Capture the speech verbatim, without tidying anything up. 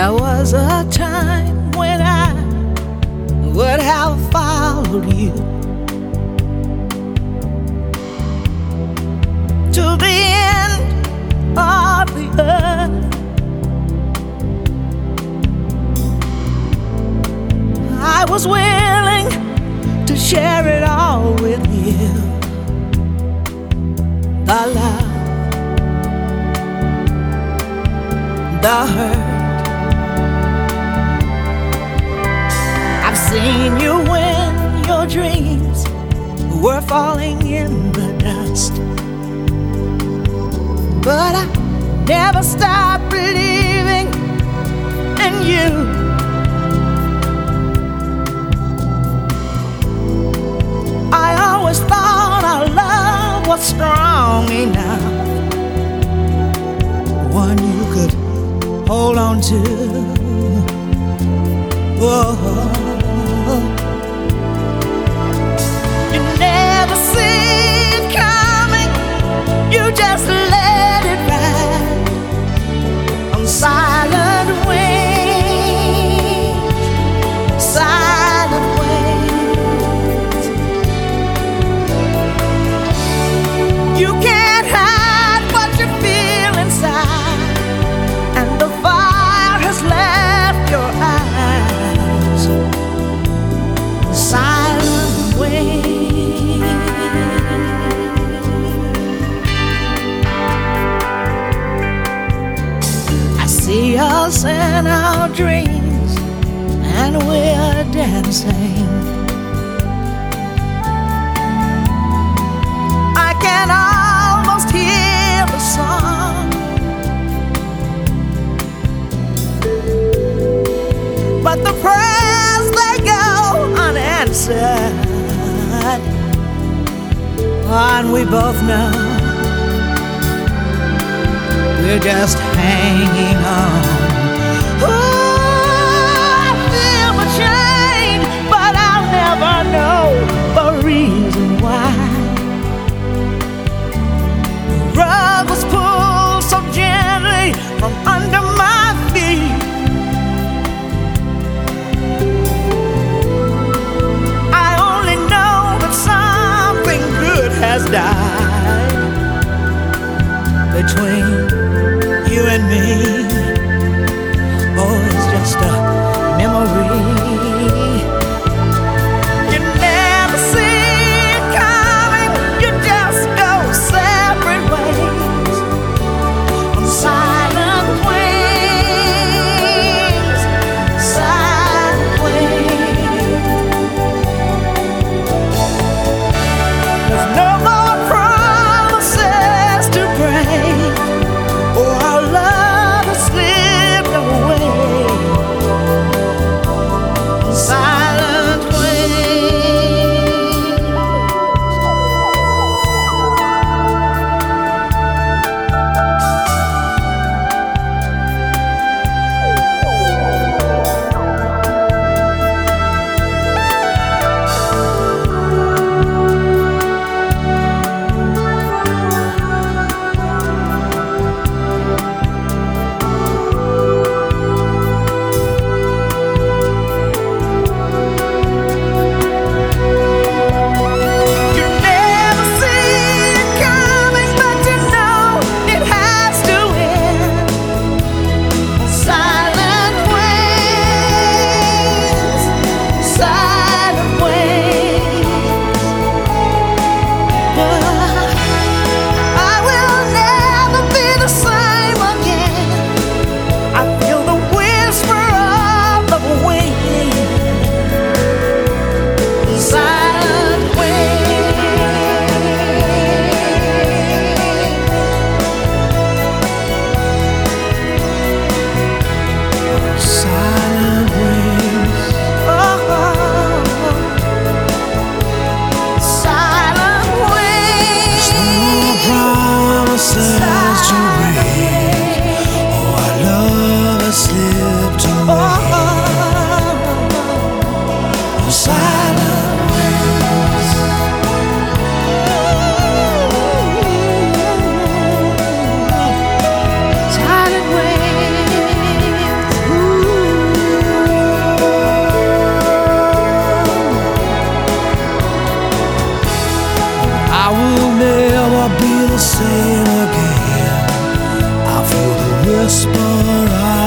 There was a time when I would have followed you to the end of the earth. I was willing to share it all with you. The love, the hurt. I've seen you when your dreams were falling in the dust, but I never stopped believing in you. I always thought our love was strong enough, one you could hold on to. Whoa. You never see it coming, you just let it ride on silent wings, silent wings. You can't hide what you feel inside, and the fire has left your eyes. Silent wings. I see us in our dreams, and we're dancing. I can almost hear the song, but the prayers, they go unanswered, and we both know we're just hanging on. Ooh, I feel my chain, but I'll never know the reason why. The rug was pulled so gently from under my feet. Has died between you and me. Oh, it's just a memory. You never see it coming, you just go separate ways on silent wings, silent wings. There's no more promises to break, or our love same again. I feel the whisper